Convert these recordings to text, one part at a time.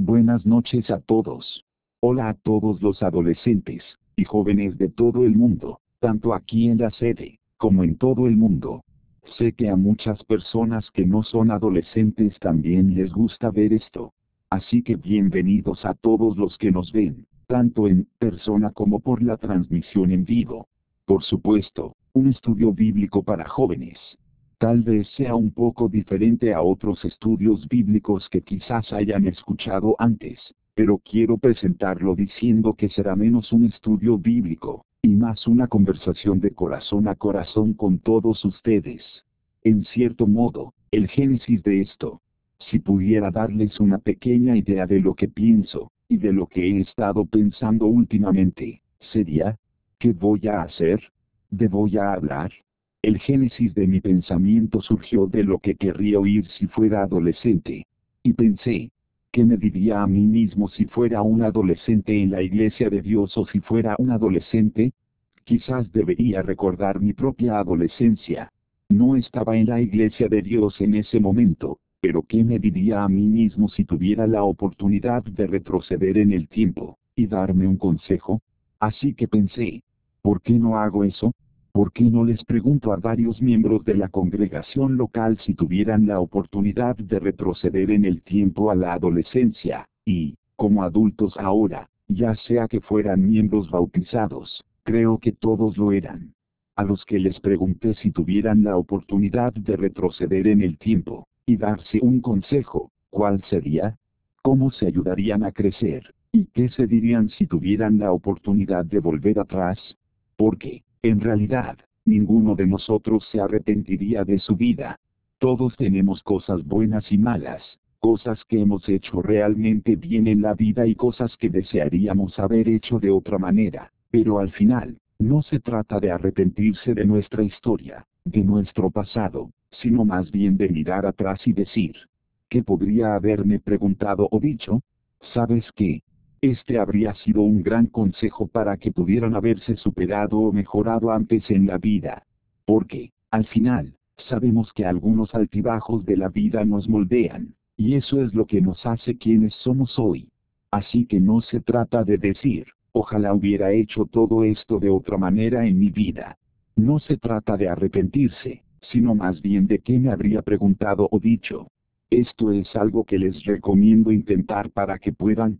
Buenas noches a todos. Hola a todos los adolescentes y jóvenes de todo el mundo, tanto aquí en la sede, como en todo el mundo. Sé que a muchas personas que no son adolescentes también les gusta ver esto. Así que bienvenidos a todos los que nos ven, tanto en persona como por la transmisión en vivo. Por supuesto, un estudio bíblico para jóvenes. Tal vez sea un poco diferente a otros estudios bíblicos que quizás hayan escuchado antes, pero quiero presentarlo diciendo que será menos un estudio bíblico, y más una conversación de corazón a corazón con todos ustedes. En cierto modo, el génesis de esto. Si pudiera darles una pequeña idea de lo que pienso, y de lo que he estado pensando últimamente, sería, ¿qué voy a hacer? ¿De voy a hablar? El génesis de mi pensamiento surgió de lo que querría oír si fuera adolescente. Y pensé, ¿qué me diría a mí mismo si fuera un adolescente en la iglesia de Dios o si fuera un adolescente? Quizás debería recordar mi propia adolescencia. No estaba en la iglesia de Dios en ese momento, pero ¿qué me diría a mí mismo si tuviera la oportunidad de retroceder en el tiempo, y darme un consejo? Así que pensé, ¿por qué no hago eso? ¿Por qué no les pregunto a varios miembros de la congregación local si tuvieran la oportunidad de retroceder en el tiempo a la adolescencia, y, como adultos ahora, ya sea que fueran miembros bautizados, creo que todos lo eran? A los que les pregunté si tuvieran la oportunidad de retroceder en el tiempo, y darse un consejo, ¿cuál sería? ¿Cómo se ayudarían a crecer? ¿Y qué se dirían si tuvieran la oportunidad de volver atrás? Porque, en realidad, ninguno de nosotros se arrepentiría de su vida. Todos tenemos cosas buenas y malas, cosas que hemos hecho realmente bien en la vida y cosas que desearíamos haber hecho de otra manera, pero al final, no se trata de arrepentirse de nuestra historia, de nuestro pasado, sino más bien de mirar atrás y decir, ¿qué podría haberme preguntado o dicho? ¿Sabes qué? Este habría sido un gran consejo para que pudieran haberse superado o mejorado antes en la vida. Porque, al final, sabemos que algunos altibajos de la vida nos moldean, y eso es lo que nos hace quienes somos hoy. Así que no se trata de decir, ojalá hubiera hecho todo esto de otra manera en mi vida. No se trata de arrepentirse, sino más bien de qué me habría preguntado o dicho. Esto es algo que les recomiendo intentar para que puedan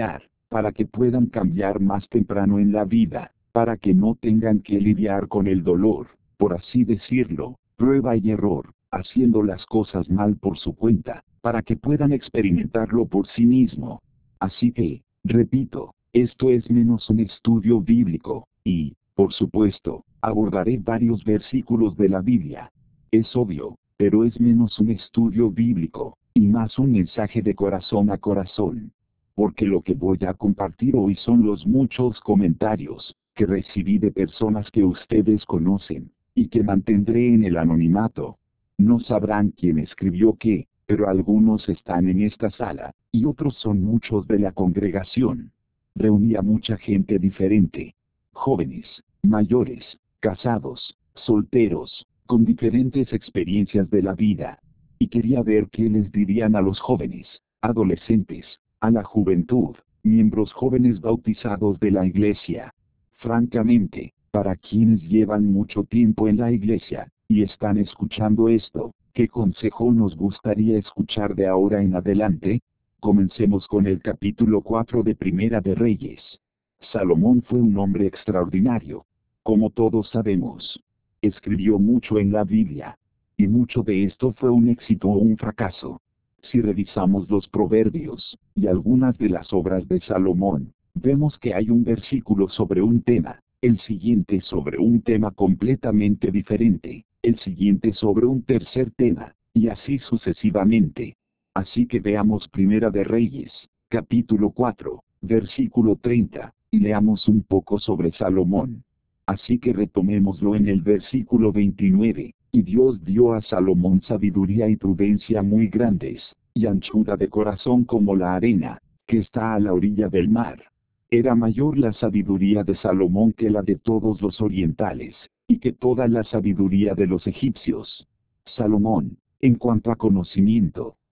cambiar más temprano en la vida, para que no tengan que lidiar con el dolor, por así decirlo, prueba y error, haciendo las cosas mal por su cuenta, para que puedan experimentarlo por sí mismo. Así que, repito, esto es menos un estudio bíblico, y, por supuesto, abordaré varios versículos de la Biblia. Es obvio, pero es menos un estudio bíblico, y más un mensaje de corazón a corazón. Porque lo que voy a compartir hoy son los muchos comentarios que recibí de personas que ustedes conocen, y que mantendré en el anonimato. No sabrán quién escribió qué, pero algunos están en esta sala, y otros son muchos de la congregación. Reuní a mucha gente diferente. Jóvenes, mayores, casados, solteros, con diferentes experiencias de la vida. Y quería ver qué les dirían a los jóvenes, adolescentes, a la juventud, miembros jóvenes bautizados de la iglesia. Francamente, para quienes llevan mucho tiempo en la iglesia, y están escuchando esto, ¿qué consejo nos gustaría escuchar de ahora en adelante? Comencemos con el capítulo 4 de Primera de Reyes. Salomón fue un hombre extraordinario. Como todos sabemos, escribió mucho en la Biblia. Y mucho de esto fue un éxito o un fracaso. Si revisamos los proverbios, y algunas de las obras de Salomón, vemos que hay un versículo sobre un tema, el siguiente sobre un tema completamente diferente, el siguiente sobre un tercer tema, y así sucesivamente. Así que veamos Primera de Reyes, capítulo 4, versículo 30, y leamos un poco sobre Salomón. Así que retomémoslo en el versículo 29. Y Dios dio a Salomón sabiduría y prudencia muy grandes, y anchura de corazón como la arena, que está a la orilla del mar. Era mayor la sabiduría de Salomón que la de todos los orientales, y que toda la sabiduría de los egipcios. Salomón, en cuanto a conocimiento,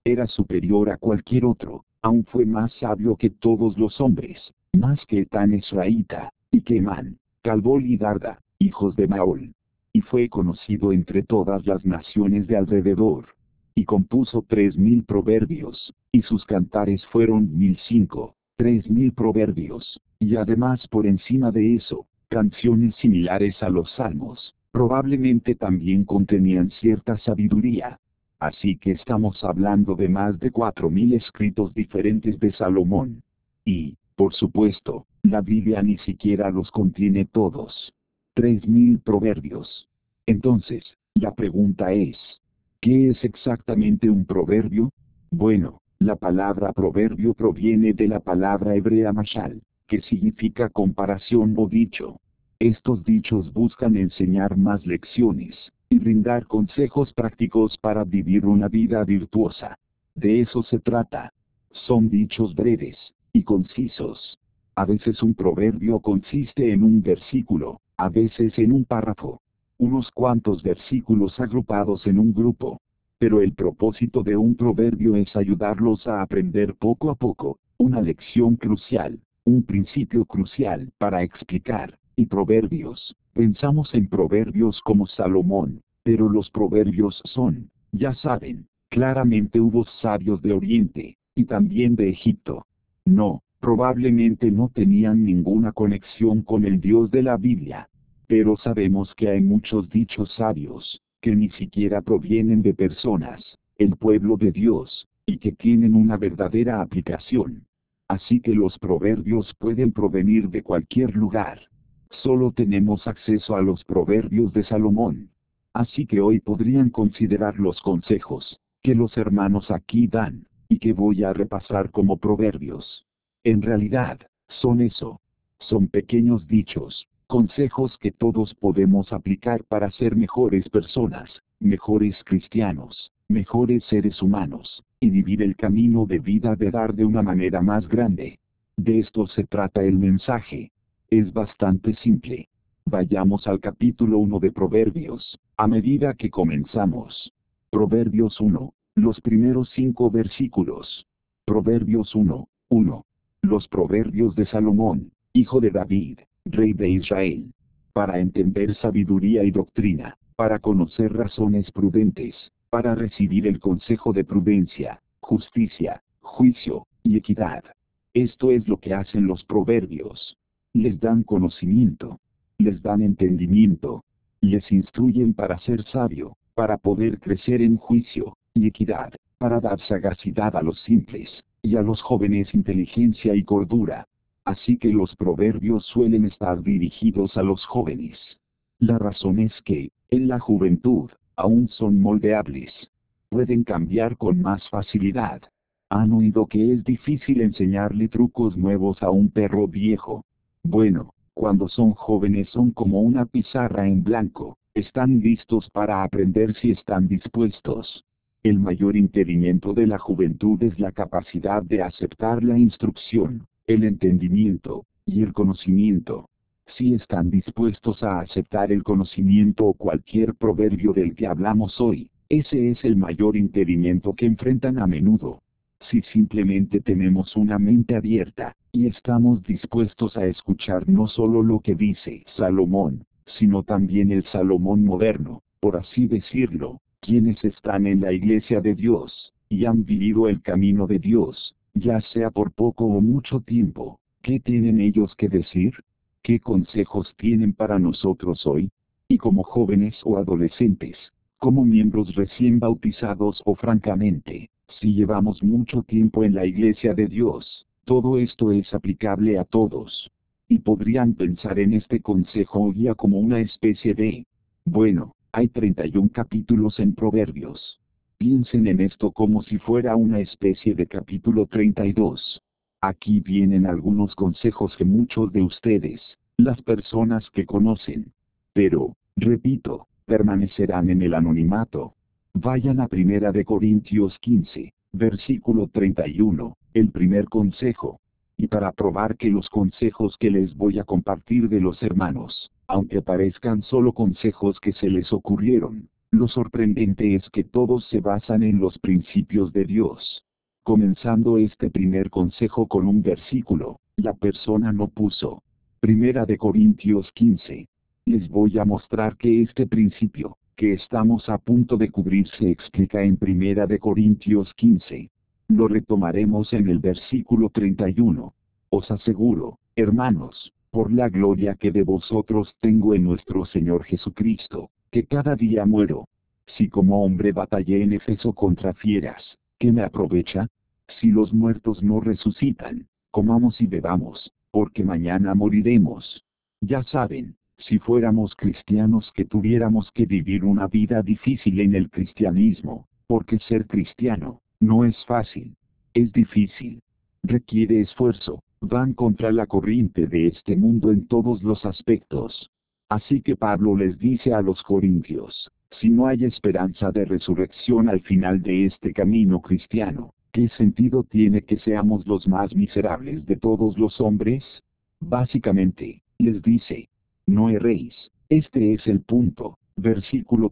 Era superior a cualquier otro, aún fue más sabio que todos los hombres, más que Etán Esraíta, y que Emán, Calbol y Darda, hijos de Maol. Y fue conocido entre todas las naciones de alrededor. Y compuso 3000 proverbios, y sus cantares fueron 1005, 3000 proverbios, y además por encima de eso, canciones similares a los salmos, probablemente también contenían cierta sabiduría. Así que estamos hablando de más de 4000 escritos diferentes de Salomón. Y, por supuesto, la Biblia ni siquiera los contiene todos. 3000 proverbios. Entonces, la pregunta es, ¿qué es exactamente un proverbio? Bueno, la palabra proverbio proviene de la palabra hebrea mashal, que significa comparación o dicho. Estos dichos buscan enseñar más lecciones, y brindar consejos prácticos para vivir una vida virtuosa. De eso se trata. Son dichos breves, y concisos. A veces un proverbio consiste en un versículo, a veces en un párrafo. Unos cuantos versículos agrupados en un grupo. Pero el propósito de un proverbio es ayudarlos a aprender poco a poco, una lección crucial, un principio crucial para explicar. Y proverbios, pensamos en proverbios como Salomón, pero los proverbios son, ya saben, claramente hubo sabios de Oriente, y también de Egipto. No, probablemente no tenían ninguna conexión con el Dios de la Biblia. Pero sabemos que hay muchos dichos sabios, que ni siquiera provienen de personas, el pueblo de Dios, y que tienen una verdadera aplicación. Así que los proverbios pueden provenir de cualquier lugar. Solo tenemos acceso a los proverbios de Salomón. Así que hoy podrían considerar los consejos que los hermanos aquí dan, y que voy a repasar como proverbios. En realidad, son eso. Son pequeños dichos, consejos que todos podemos aplicar para ser mejores personas, mejores cristianos, mejores seres humanos, y vivir el camino de vida de dar de una manera más grande. De esto se trata el mensaje. Es bastante simple. Vayamos al capítulo 1 de Proverbios, a medida que comenzamos. Proverbios 1, los primeros 5 versículos. Proverbios 1, 1. Los proverbios de Salomón, hijo de David, rey de Israel. Para entender sabiduría y doctrina, para conocer razones prudentes, para recibir el consejo de prudencia, justicia, juicio, y equidad. Esto es lo que hacen los proverbios. Les dan conocimiento, les dan entendimiento, les instruyen para ser sabio, para poder crecer en juicio y equidad, para dar sagacidad a los simples, y a los jóvenes inteligencia y cordura. Así que los proverbios suelen estar dirigidos a los jóvenes. La razón es que, en la juventud, aún son moldeables. Pueden cambiar con más facilidad. ¿Han oído que es difícil enseñarle trucos nuevos a un perro viejo? Bueno, cuando son jóvenes son como una pizarra en blanco, están listos para aprender si están dispuestos. El mayor impedimento de la juventud es la capacidad de aceptar la instrucción, el entendimiento, y el conocimiento. Si están dispuestos a aceptar el conocimiento o cualquier proverbio del que hablamos hoy, ese es el mayor impedimento que enfrentan a menudo. Si simplemente tenemos una mente abierta, y estamos dispuestos a escuchar no solo lo que dice Salomón, sino también el Salomón moderno, por así decirlo, quienes están en la iglesia de Dios, y han vivido el camino de Dios, ya sea por poco o mucho tiempo, ¿qué tienen ellos que decir? ¿Qué consejos tienen para nosotros hoy? Y como jóvenes o adolescentes, como miembros recién bautizados o francamente, si llevamos mucho tiempo en la iglesia de Dios, todo esto es aplicable a todos. Y podrían pensar en este consejo o guía como una especie de... Bueno, hay 31 capítulos en Proverbios. Piensen en esto como si fuera una especie de capítulo 32. Aquí vienen algunos consejos que muchos de ustedes, las personas que conocen. Pero, repito, permanecerán en el anonimato. Vayan a 1 de Corintios 15, versículo 31, el primer consejo. Y para probar que los consejos que les voy a compartir de los hermanos, aunque parezcan solo consejos que se les ocurrieron, Lo sorprendente es que todos se basan en los principios de Dios. Comenzando este primer consejo con un versículo, la persona no puso. Primera de Corintios 15. Les voy a mostrar que este principio, que estamos a punto de cubrir, se explica en Primera de Corintios 15. Lo retomaremos en el versículo 31. Os aseguro, hermanos, por la gloria que de vosotros tengo en nuestro Señor Jesucristo, que cada día muero. Si como hombre batallé en Éfeso contra fieras, ¿qué me aprovecha? Si los muertos no resucitan, comamos y bebamos, porque mañana moriremos. Ya saben, si fuéramos cristianos que tuviéramos que vivir una vida difícil en el cristianismo, porque ser cristiano, no es fácil. Es difícil. Requiere esfuerzo, van contra la corriente de este mundo en todos los aspectos. Así que Pablo les dice a los corintios, si no hay esperanza de resurrección al final de este camino cristiano, ¿qué sentido tiene que seamos los más miserables de todos los hombres? Básicamente, les dice, no erréis, este es el punto, versículo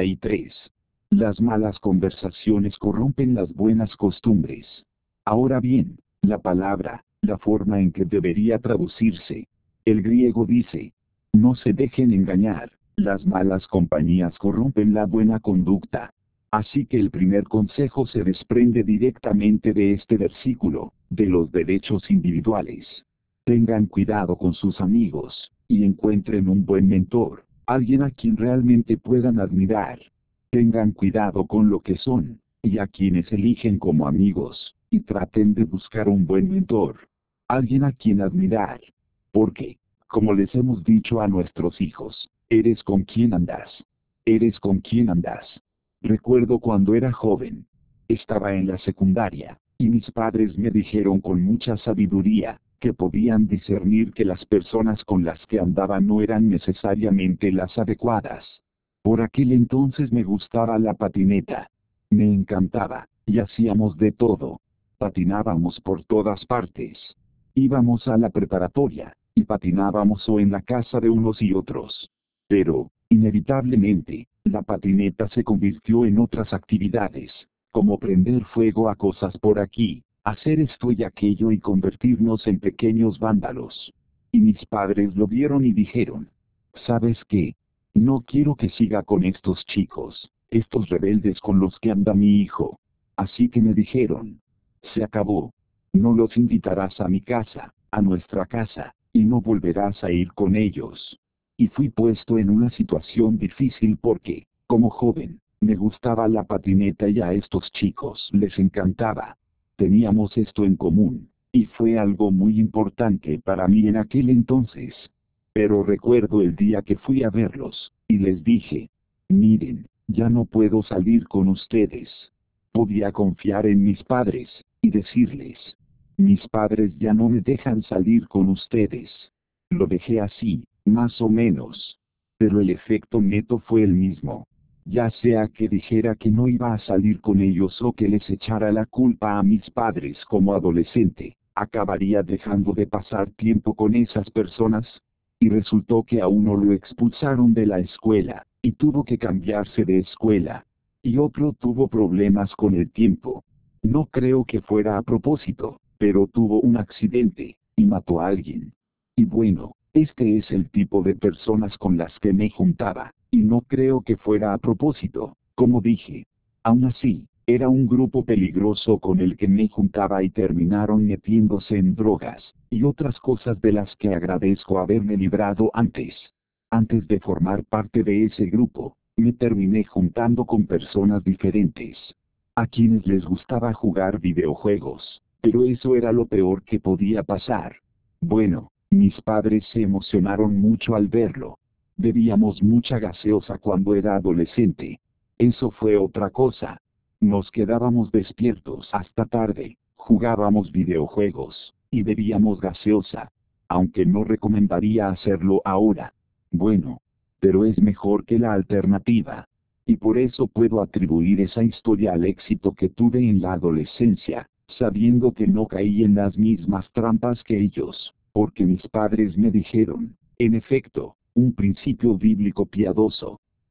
33. Las malas conversaciones corrompen las buenas costumbres. Ahora bien, la palabra, la forma en que debería traducirse. El griego dice, no se dejen engañar, las malas compañías corrompen la buena conducta. Así que el primer consejo se desprende directamente de este versículo, de los derechos individuales. Tengan cuidado con sus amigos, y encuentren un buen mentor, alguien a quien realmente puedan admirar. Tengan cuidado con lo que son, y a quienes eligen como amigos, y traten de buscar un buen mentor. Alguien a quien admirar. Porque, como les hemos dicho a nuestros hijos, eres con quien andas. Eres con quien andas. Recuerdo cuando era joven. Estaba en la secundaria, y mis padres me dijeron con mucha sabiduría, que podían discernir que las personas con las que andaba no eran necesariamente las adecuadas. Por aquel entonces me gustaba la patineta. Me encantaba, y hacíamos de todo. Patinábamos por todas partes. Íbamos a la preparatoria, y patinábamos o en la casa de unos y otros. Pero, inevitablemente, la patineta se convirtió en otras actividades, como prender fuego a cosas por aquí, hacer esto y aquello y convertirnos en pequeños vándalos. Y mis padres lo vieron y dijeron, ¿sabes qué? No quiero que siga con estos chicos, estos rebeldes con los que anda mi hijo. Así que me dijeron, se acabó. No los invitarás a mi casa, a nuestra casa, y no volverás a ir con ellos. Y fui puesto en una situación difícil porque, como joven, me gustaba la patineta y a estos chicos les encantaba. Teníamos esto en común, y fue algo muy importante para mí en aquel entonces. Pero recuerdo el día que fui a verlos, y les dije, miren, ya no puedo salir con ustedes. Podía confiar en mis padres, y decirles, mis padres ya no me dejan salir con ustedes. Lo dejé así, más o menos. Pero el efecto neto fue el mismo. Ya sea que dijera que no iba a salir con ellos o que les echara la culpa a mis padres como adolescente, acabaría dejando de pasar tiempo con esas personas. Y resultó que a uno lo expulsaron de la escuela, y tuvo que cambiarse de escuela. Y otro tuvo problemas con el tiempo. No creo que fuera a propósito, pero tuvo un accidente, y mató a alguien. Y bueno, este es el tipo de personas con las que me juntaba, y no creo que fuera a propósito, como dije. Aún así, era un grupo peligroso con el que me juntaba y terminaron metiéndose en drogas, y otras cosas de las que agradezco haberme librado antes. Antes de formar parte de ese grupo, me terminé juntando con personas diferentes, a quienes les gustaba jugar videojuegos, pero eso era lo peor que podía pasar. Bueno, mis padres se emocionaron mucho al verlo. Bebíamos mucha gaseosa cuando era adolescente. Eso fue otra cosa. Nos quedábamos despiertos hasta tarde, jugábamos videojuegos, y bebíamos gaseosa. Aunque no recomendaría hacerlo ahora. Bueno, pero es mejor que la alternativa. Y por eso puedo atribuir esa historia al éxito que tuve en la adolescencia, sabiendo que no caí en las mismas trampas que ellos, porque mis padres me dijeron, en efecto, un principio bíblico piadoso.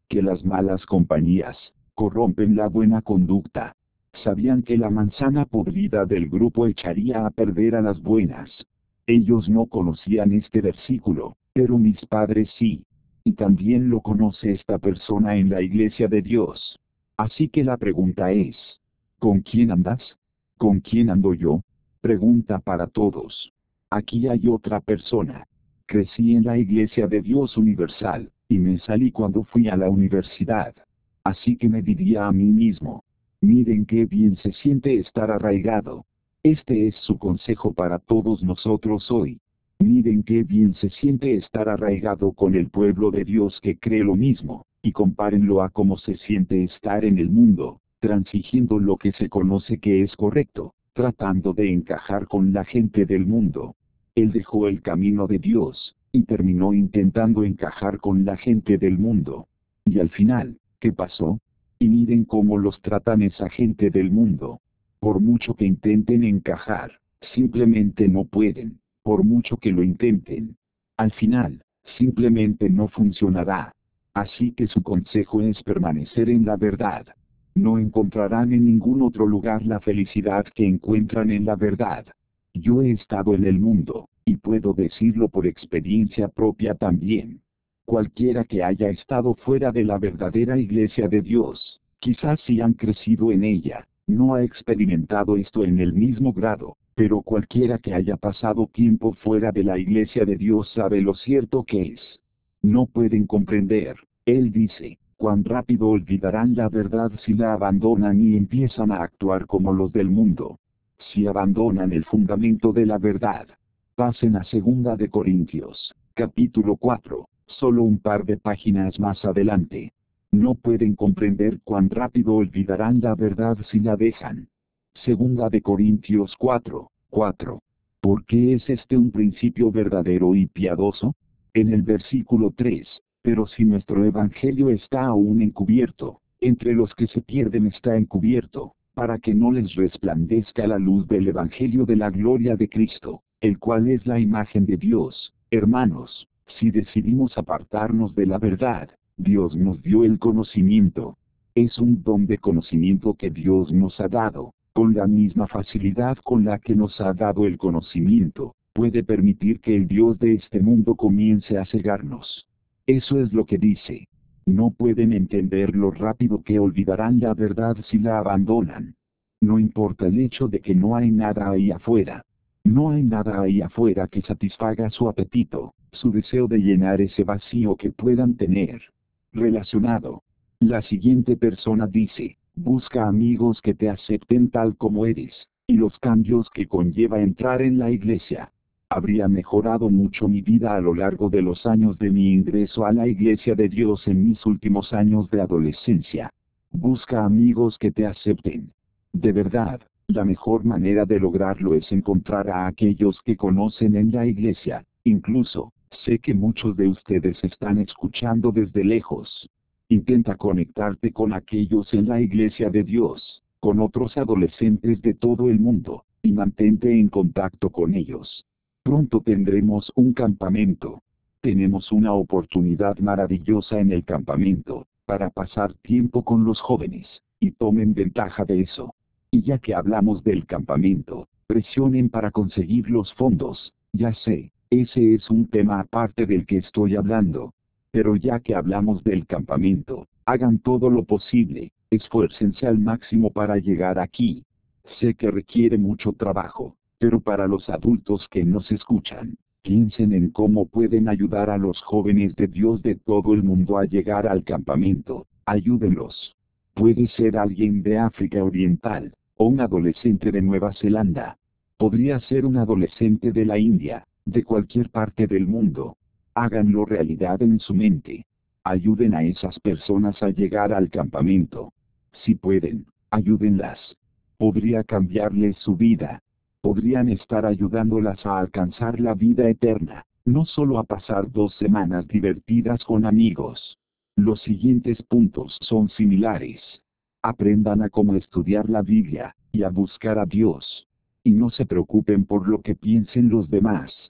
que las malas compañías corrompen la buena conducta. Sabían que la manzana podrida del grupo echaría a perder a las buenas. Ellos no conocían este versículo, pero mis padres sí. Y también lo conoce esta persona en la iglesia de Dios. Así que la pregunta es, ¿con quién andas? ¿Con quién ando yo? Pregunta para todos. Aquí hay otra persona. Crecí en la iglesia de Dios universal, y me salí cuando fui a la universidad. Así que me diría a mí mismo, miren qué bien se siente estar arraigado. Este es su consejo para todos nosotros hoy. Miren qué bien se siente estar arraigado con el pueblo de Dios que cree lo mismo, y compárenlo a cómo se siente estar en el mundo, transigiendo lo que se conoce que es correcto, tratando de encajar con la gente del mundo. Él dejó el camino de Dios, y terminó intentando encajar con la gente del mundo. Y al final, ¿qué pasó? Y miren cómo los tratan esa gente del mundo. Por mucho que intenten encajar, simplemente no pueden, por mucho que lo intenten. Al final, simplemente no funcionará. Así que su consejo es permanecer en la verdad. No encontrarán en ningún otro lugar la felicidad que encuentran en la verdad. Yo he estado en el mundo, y puedo decirlo por experiencia propia también. Cualquiera que haya estado fuera de la verdadera iglesia de Dios, quizás sí han crecido en ella, no ha experimentado esto en el mismo grado, pero cualquiera que haya pasado tiempo fuera de la iglesia de Dios sabe lo cierto que es. No pueden comprender, él dice, cuán rápido olvidarán la verdad si la abandonan y empiezan a actuar como los del mundo. Si abandonan el fundamento de la verdad. Pasen a 2 de Corintios, capítulo 4, solo un par de páginas más adelante. No pueden comprender cuán rápido olvidarán la verdad si la dejan. 2 de Corintios 4, 4. ¿Por qué es este un principio verdadero y piadoso? En el versículo 3, pero si nuestro evangelio está aún encubierto, entre los que se pierden está encubierto, para que no les resplandezca la luz del evangelio de la gloria de Cristo, el cual es la imagen de Dios. Hermanos, si decidimos apartarnos de la verdad, Dios nos dio el conocimiento. Es un don de conocimiento que Dios nos ha dado, con la misma facilidad con la que nos ha dado el conocimiento, puede permitir que el Dios de este mundo comience a cegarnos. Eso es lo que dice. No pueden entender lo rápido que olvidarán la verdad si la abandonan. No importa el hecho de que no hay nada ahí afuera. No hay nada ahí afuera que satisfaga su apetito, su deseo de llenar ese vacío que puedan tener. Relacionado. La siguiente persona dice, busca amigos que te acepten tal como eres, y los cambios que conlleva entrar en la iglesia. Habría mejorado mucho mi vida a lo largo de los años de mi ingreso a la iglesia de Dios en mis últimos años de adolescencia. Busca amigos que te acepten. De verdad, la mejor manera de lograrlo es encontrar a aquellos que conocen en la iglesia. Incluso, sé que muchos de ustedes están escuchando desde lejos. Intenta conectarte con aquellos en la iglesia de Dios, con otros adolescentes de todo el mundo, y mantente en contacto con ellos. Pronto tendremos un campamento. Tenemos una oportunidad maravillosa en el campamento, para pasar tiempo con los jóvenes, y tomen ventaja de eso. Y ya que hablamos del campamento, presionen para conseguir los fondos, ya sé, ese es un tema aparte del que estoy hablando. Pero ya que hablamos del campamento, hagan todo lo posible, esfuércense al máximo para llegar aquí. Sé que requiere mucho trabajo, pero para los adultos que nos escuchan, piensen en cómo pueden ayudar a los jóvenes de Dios de todo el mundo a llegar al campamento, ayúdenlos. Puede ser alguien de África Oriental, o un adolescente de Nueva Zelanda. Podría ser un adolescente de la India, de cualquier parte del mundo. Háganlo realidad en su mente. Ayuden a esas personas a llegar al campamento. Si pueden, ayúdenlas. Podría cambiarles su vida. Podrían estar ayudándolas a alcanzar la vida eterna, no solo a pasar 2 semanas divertidas con amigos. Los siguientes puntos son similares. Aprendan a cómo estudiar la Biblia, y a buscar a Dios. Y no se preocupen por lo que piensen los demás.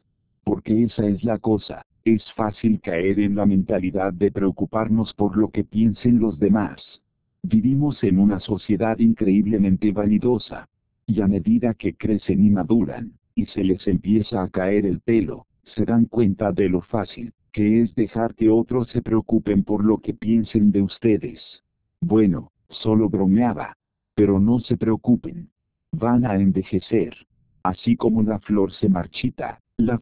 Porque esa es la cosa, es fácil caer en la mentalidad de preocuparnos por lo que piensen los demás. Vivimos en una sociedad increíblemente vanidosa. Y a medida que crecen y maduran, y se les empieza a caer el pelo, se dan cuenta de lo fácil que es dejar que otros se preocupen por lo que piensen de ustedes. Bueno, solo bromeaba. Pero no se preocupen. Van a envejecer. Así como la flor se marchita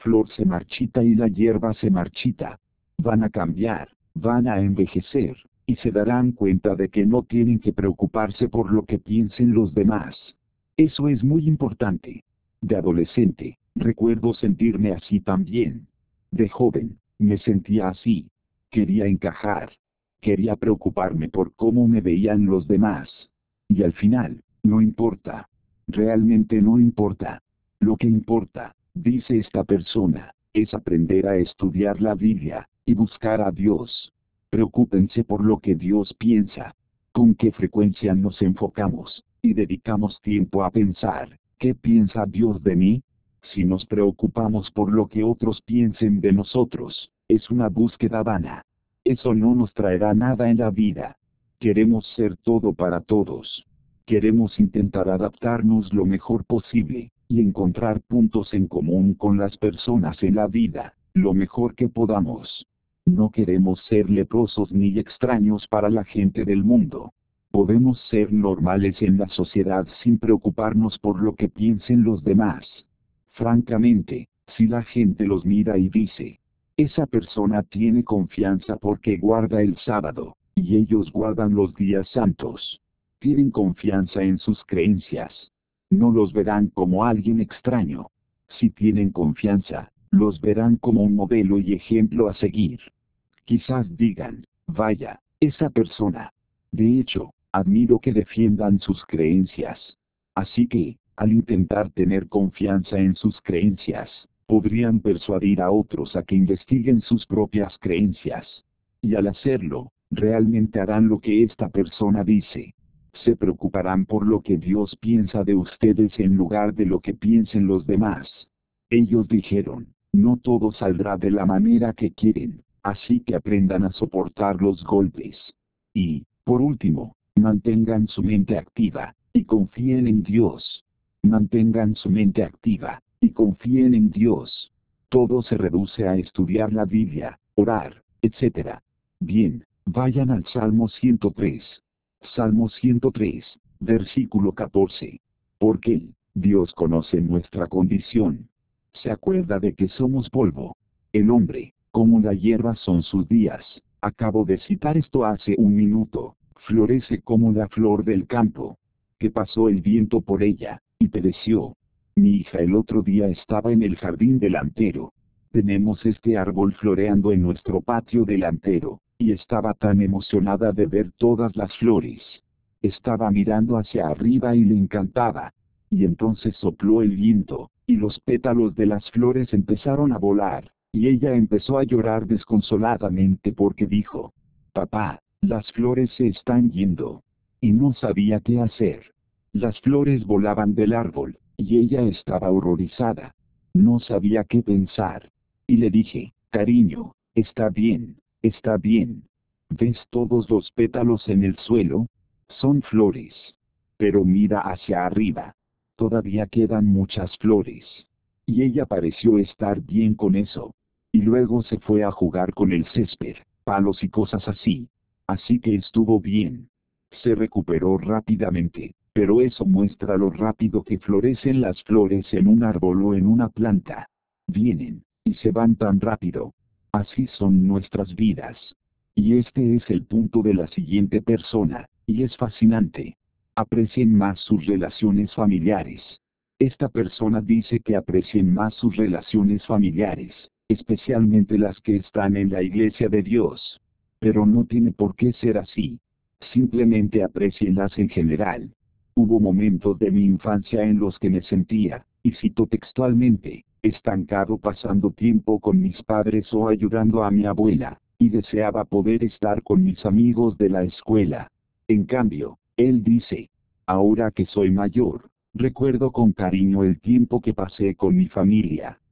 y la hierba se marchita. Van a cambiar, van a envejecer, y se darán cuenta de que no tienen que preocuparse por lo que piensen los demás. Eso es muy importante. De adolescente, recuerdo sentirme así también. De joven, me sentía así. Quería encajar. Quería preocuparme por cómo me veían los demás. Y al final, no importa. Realmente no importa. Lo que importa, dice esta persona, es aprender a estudiar la Biblia, y buscar a Dios. Preocúpense por lo que Dios piensa. Con qué frecuencia nos enfocamos, y dedicamos tiempo a pensar, ¿qué piensa Dios de mí? Si nos preocupamos por lo que otros piensen de nosotros, es una búsqueda vana. Eso no nos traerá nada en la vida. Queremos ser todo para todos. Queremos intentar adaptarnos lo mejor posible, y encontrar puntos en común con las personas en la vida, lo mejor que podamos. No queremos ser leprosos ni extraños para la gente del mundo. Podemos ser normales en la sociedad sin preocuparnos por lo que piensen los demás. Francamente, si la gente los mira y dice, esa persona tiene confianza porque guarda el sábado, y ellos guardan los días santos. Tienen confianza en sus creencias. No los verán como alguien extraño. Si tienen confianza, los verán como un modelo y ejemplo a seguir. Quizás digan, vaya, esa persona. De hecho, admiro que defiendan sus creencias. Así que, al intentar tener confianza en sus creencias, podrían persuadir a otros a que investiguen sus propias creencias. Y al hacerlo, realmente harán lo que esta persona dice. Se preocuparán por lo que Dios piensa de ustedes en lugar de lo que piensen los demás. Ellos dijeron, no todo saldrá de la manera que quieren, así que aprendan a soportar los golpes. Y, por último, mantengan su mente activa, y confíen en Dios. Mantengan su mente activa, y confíen en Dios. Todo se reduce a estudiar la Biblia, orar, etc. Bien, vayan al Salmo 103. Salmo 103, versículo 14. Porque Él, Dios conoce nuestra condición. Se acuerda de que somos polvo. El hombre, como la hierba son sus días. Acabo de citar esto hace un minuto. Florece como la flor del campo. Que pasó el viento por ella, y pereció. Mi hija el otro día estaba en el jardín delantero. Tenemos este árbol floreando en nuestro patio delantero. Y estaba tan emocionada de ver todas las flores. Estaba mirando hacia arriba y le encantaba. Y entonces sopló el viento, y los pétalos de las flores empezaron a volar, y ella empezó a llorar desconsoladamente porque dijo, papá, las flores se están yendo. Y no sabía qué hacer. Las flores volaban del árbol, y ella estaba horrorizada. No sabía qué pensar. Y le dije, cariño, está bien. Está bien. ¿Ves todos los pétalos en el suelo? Son flores. Pero mira hacia arriba. Todavía quedan muchas flores. Y ella pareció estar bien con eso. Y luego se fue a jugar con el césped, palos y cosas así. Así que estuvo bien. Se recuperó rápidamente, pero eso muestra lo rápido que florecen las flores en un árbol o en una planta. Vienen, y se van tan rápido. Así son nuestras vidas. Y este es el punto de la siguiente persona, y es fascinante. Aprecien más sus relaciones familiares. Esta persona dice que aprecien más sus relaciones familiares, especialmente las que están en la iglesia de Dios. Pero no tiene por qué ser así. Simplemente aprecienlas en general. Hubo momentos de mi infancia en los que me sentía, y cito textualmente, estancado pasando tiempo con mis padres o ayudando a mi abuela, y deseaba poder estar con mis amigos de la escuela. En cambio, él dice, ahora que soy mayor, recuerdo con cariño el tiempo que pasé con mi familia.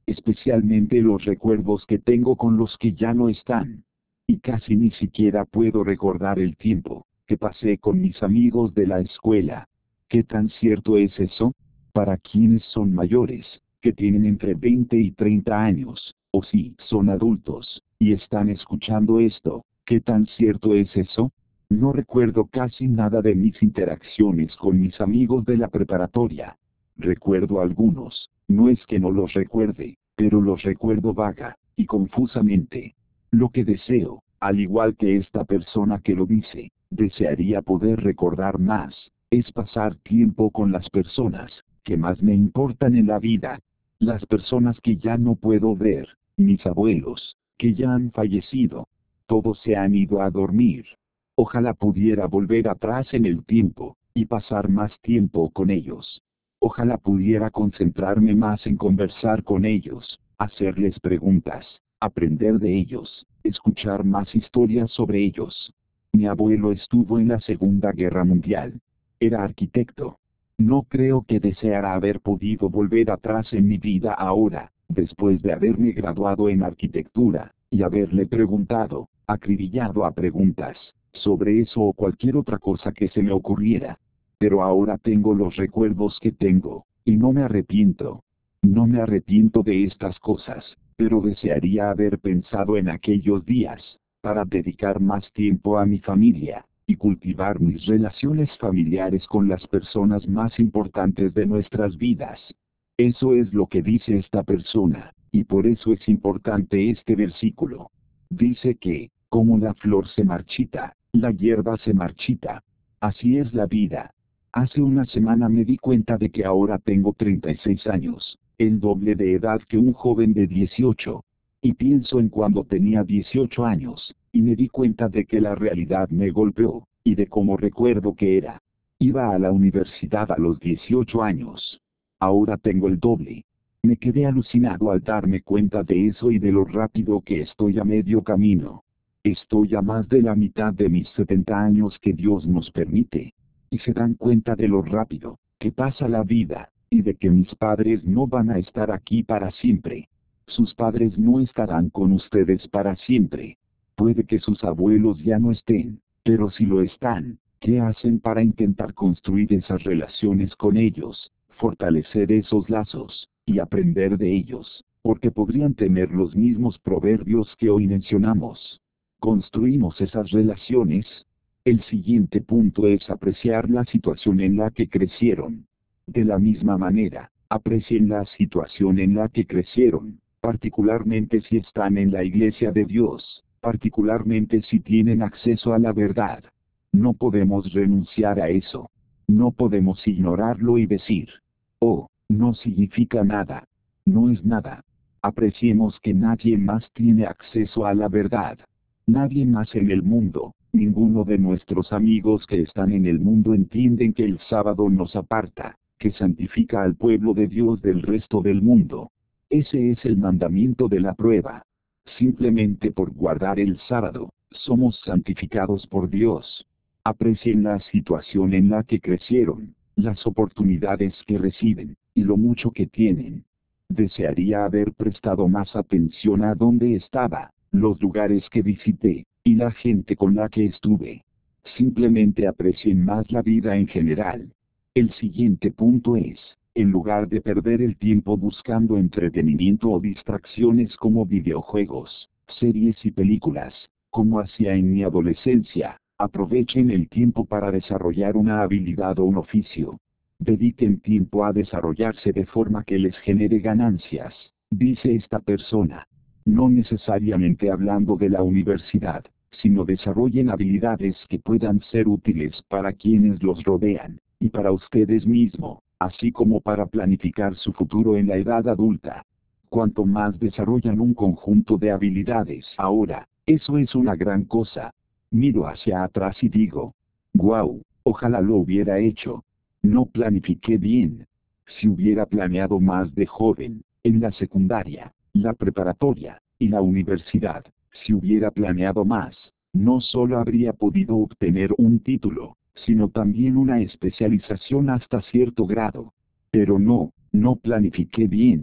especialmente los recuerdos que tengo con los que ya no están. Y casi ni siquiera puedo recordar el tiempo que pasé con mis amigos de la escuela. ¿Qué tan cierto es eso? Para quienes son mayores, que tienen entre 20 y 30 años, o si son adultos, y están escuchando esto, ¿qué tan cierto es eso? No recuerdo casi nada de mis interacciones con mis amigos de la preparatoria. Recuerdo algunos, no es que no los recuerde, pero los recuerdo vaga y confusamente. Lo que deseo, al igual que esta persona que lo dice, desearía poder recordar más, es pasar tiempo con las personas que más me importan en la vida. Las personas que ya no puedo ver, mis abuelos, que ya han fallecido. Todos se han ido a dormir. Ojalá pudiera volver atrás en el tiempo, y pasar más tiempo con ellos. Ojalá pudiera concentrarme más en conversar con ellos, hacerles preguntas, aprender de ellos, escuchar más historias sobre ellos. Mi abuelo estuvo en la Segunda Guerra Mundial. Era arquitecto. No creo que deseara haber podido volver atrás en mi vida ahora, después de haberme graduado en arquitectura, y haberle preguntado, acribillado a preguntas, sobre eso o cualquier otra cosa que se me ocurriera. Pero ahora tengo los recuerdos que tengo, y no me arrepiento. No me arrepiento de estas cosas, pero desearía haber pensado en aquellos días, para dedicar más tiempo a mi familia, y cultivar mis relaciones familiares con las personas más importantes de nuestras vidas. Eso es lo que dice esta persona, y por eso es importante este versículo. Dice que, como la flor se marchita, la hierba se marchita. Así es la vida. Hace una semana me di cuenta de que ahora tengo 36 años, el doble de edad que un joven de 18. Y pienso en cuando tenía 18 años, y me di cuenta de que la realidad me golpeó, y de cómo recuerdo que era. Iba a la universidad a los 18 años. Ahora tengo el doble. Me quedé alucinado al darme cuenta de eso y de lo rápido que estoy a medio camino. Estoy a más de la mitad de mis 70 años que Dios nos permite. Y se dan cuenta de lo rápido que pasa la vida, y de que mis padres no van a estar aquí para siempre. Sus padres no estarán con ustedes para siempre. Puede que sus abuelos ya no estén, pero si lo están, ¿qué hacen para intentar construir esas relaciones con ellos, fortalecer esos lazos, y aprender de ellos? Porque podrían tener los mismos proverbios que hoy mencionamos. ¿Construimos esas relaciones? El siguiente punto es apreciar la situación en la que crecieron. De la misma manera, aprecien la situación en la que crecieron, particularmente si están en la iglesia de Dios, particularmente si tienen acceso a la verdad. No podemos renunciar a eso. No podemos ignorarlo y decir, oh, no significa nada. No es nada. Apreciemos que nadie más tiene acceso a la verdad. Nadie más en el mundo, ninguno de nuestros amigos que están en el mundo entienden que el sábado nos aparta, que santifica al pueblo de Dios del resto del mundo. Ese es el mandamiento de la prueba. Simplemente por guardar el sábado, somos santificados por Dios. Aprecien la situación en la que crecieron, las oportunidades que reciben, y lo mucho que tienen. Desearía haber prestado más atención a dónde estaba, los lugares que visité, y la gente con la que estuve. Simplemente aprecien más la vida en general. El siguiente punto es, en lugar de perder el tiempo buscando entretenimiento o distracciones como videojuegos, series y películas, como hacía en mi adolescencia, aprovechen el tiempo para desarrollar una habilidad o un oficio. Dediquen tiempo a desarrollarse de forma que les genere ganancias, dice esta persona. No necesariamente hablando de la universidad, sino desarrollen habilidades que puedan ser útiles para quienes los rodean, y para ustedes mismos, así como para planificar su futuro en la edad adulta. Cuanto más desarrollan un conjunto de habilidades ahora, eso es una gran cosa. Miro hacia atrás y digo, wow, ojalá lo hubiera hecho. No planifiqué bien. Si hubiera planeado más de joven, en la secundaria, la preparatoria, y la universidad, si hubiera planeado más, no solo habría podido obtener un título, sino también una especialización hasta cierto grado. Pero no planifiqué bien.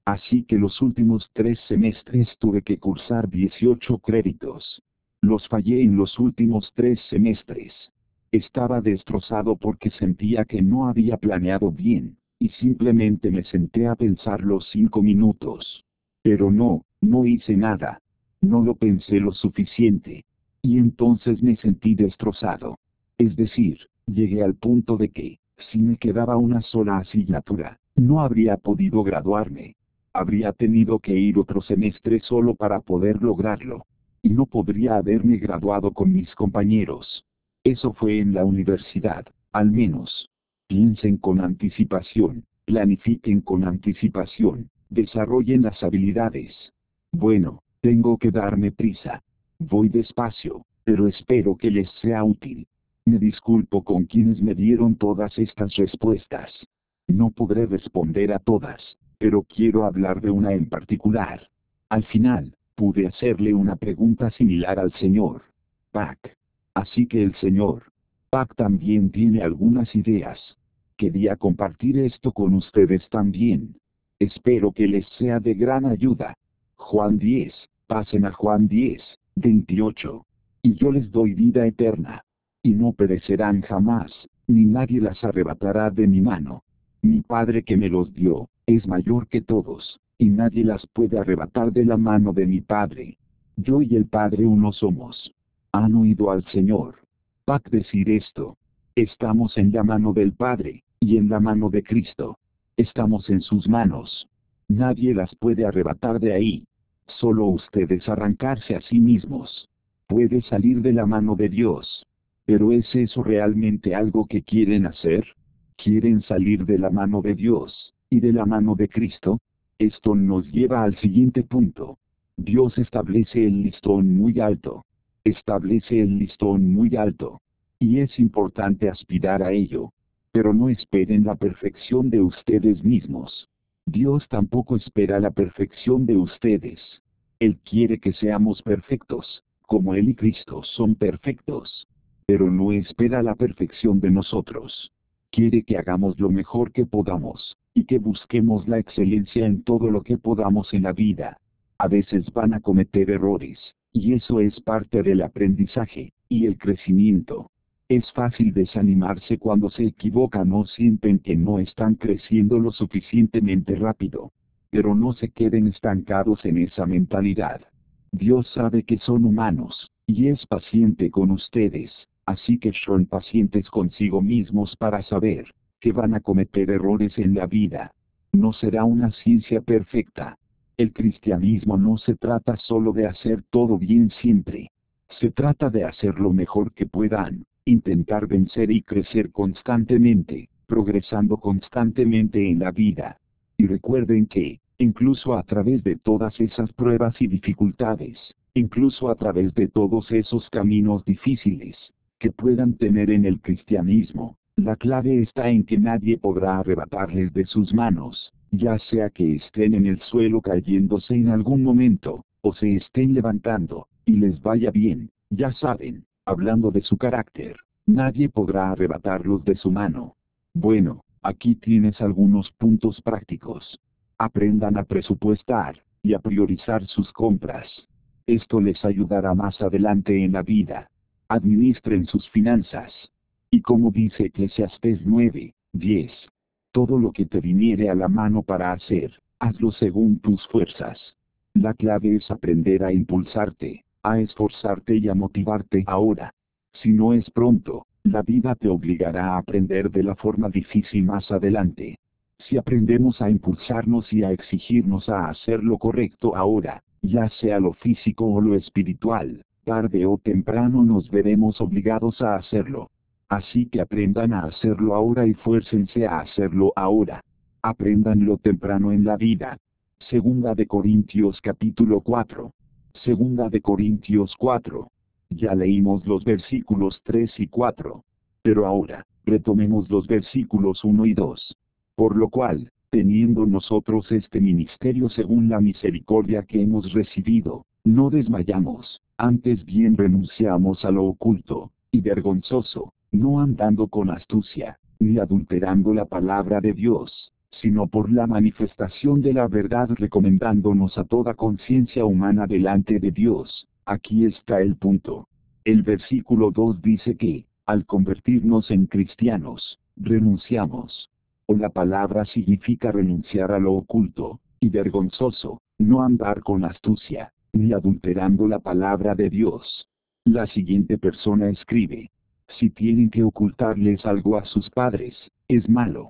Así que los últimos 3 semestres tuve que cursar 18 créditos. Los fallé en los últimos 3 semestres. Estaba destrozado porque sentía que no había planeado bien, y simplemente me senté a pensar los 5 minutos. Pero no hice nada. No lo pensé lo suficiente. Y entonces me sentí destrozado. Es decir, llegué al punto de que, si me quedaba una sola asignatura, no habría podido graduarme. Habría tenido que ir otro semestre solo para poder lograrlo. Y no podría haberme graduado con mis compañeros. Eso fue en la universidad, al menos. Piensen con anticipación, planifiquen con anticipación, desarrollen las habilidades. Bueno, tengo que darme prisa. Voy despacio, pero espero que les sea útil. Me disculpo con quienes me dieron todas estas respuestas. No podré responder a todas, pero quiero hablar de una en particular. Al final, pude hacerle una pregunta similar al señor Pack. Así que el señor Pack también tiene algunas ideas. Quería compartir esto con ustedes también. Espero que les sea de gran ayuda. Juan 10, pasen a Juan 10, 28. Y yo les doy vida eterna. Y no perecerán jamás, ni nadie las arrebatará de mi mano. Mi Padre que me los dio, es mayor que todos, y nadie las puede arrebatar de la mano de mi Padre. Yo y el Padre uno somos. ¿Han oído al Señor Pack decir esto? Estamos en la mano del Padre, y en la mano de Cristo. Estamos en sus manos. Nadie las puede arrebatar de ahí. Solo ustedes arrancarse a sí mismos. Puede salir de la mano de Dios. ¿Pero es eso realmente algo que quieren hacer? ¿Quieren salir de la mano de Dios, y de la mano de Cristo? Esto nos lleva al siguiente punto. Dios establece el listón muy alto. Establece el listón muy alto. Y es importante aspirar a ello. Pero no esperen la perfección de ustedes mismos. Dios tampoco espera la perfección de ustedes. Él quiere que seamos perfectos, como Él y Cristo son perfectos. Pero no espera la perfección de nosotros. Quiere que hagamos lo mejor que podamos, y que busquemos la excelencia en todo lo que podamos en la vida. A veces van a cometer errores, y eso es parte del aprendizaje, y el crecimiento. Es fácil desanimarse cuando se equivocan o sienten que no están creciendo lo suficientemente rápido. Pero no se queden estancados en esa mentalidad. Dios sabe que son humanos, y es paciente con ustedes, así que son pacientes consigo mismos para saber que van a cometer errores en la vida. No será una ciencia perfecta. El cristianismo no se trata solo de hacer todo bien siempre. Se trata de hacer lo mejor que puedan, intentar vencer y crecer constantemente, progresando constantemente en la vida. Y recuerden que, incluso a través de todas esas pruebas y dificultades, incluso a través de todos esos caminos difíciles que puedan tener en el cristianismo, la clave está en que nadie podrá arrebatarles de sus manos, ya sea que estén en el suelo cayéndose en algún momento, o se estén levantando, y les vaya bien, ya saben, hablando de su carácter, nadie podrá arrebatarlos de su mano. Bueno, aquí tienes algunos puntos prácticos. Aprendan a presupuestar, y a priorizar sus compras. Esto les ayudará más adelante en la vida. Administren sus finanzas. Y como dice Eclesiastés 9, 10. Todo lo que te viniere a la mano para hacer, hazlo según tus fuerzas. La clave es aprender a impulsarte, a esforzarte y a motivarte ahora. Si no es pronto, la vida te obligará a aprender de la forma difícil más adelante. Si aprendemos a impulsarnos y a exigirnos a hacer lo correcto ahora, ya sea lo físico o lo espiritual, tarde o temprano nos veremos obligados a hacerlo. Así que aprendan a hacerlo ahora y fuércense a hacerlo ahora. Apréndanlo temprano en la vida. Segunda de Corintios capítulo 4. Segunda de Corintios 4. Ya leímos los versículos 3 y 4. Pero ahora, retomemos los versículos 1 y 2. Por lo cual, teniendo nosotros este ministerio según la misericordia que hemos recibido, no desmayamos, antes bien renunciamos a lo oculto y vergonzoso, no andando con astucia, ni adulterando la palabra de Dios, sino por la manifestación de la verdad recomendándonos a toda conciencia humana delante de Dios. Aquí está el punto. El versículo 2 dice que, al convertirnos en cristianos, renunciamos. O la palabra significa renunciar a lo oculto y vergonzoso, no andar con astucia, ni adulterando la palabra de Dios. La siguiente persona escribe: si tienen que ocultarles algo a sus padres, es malo,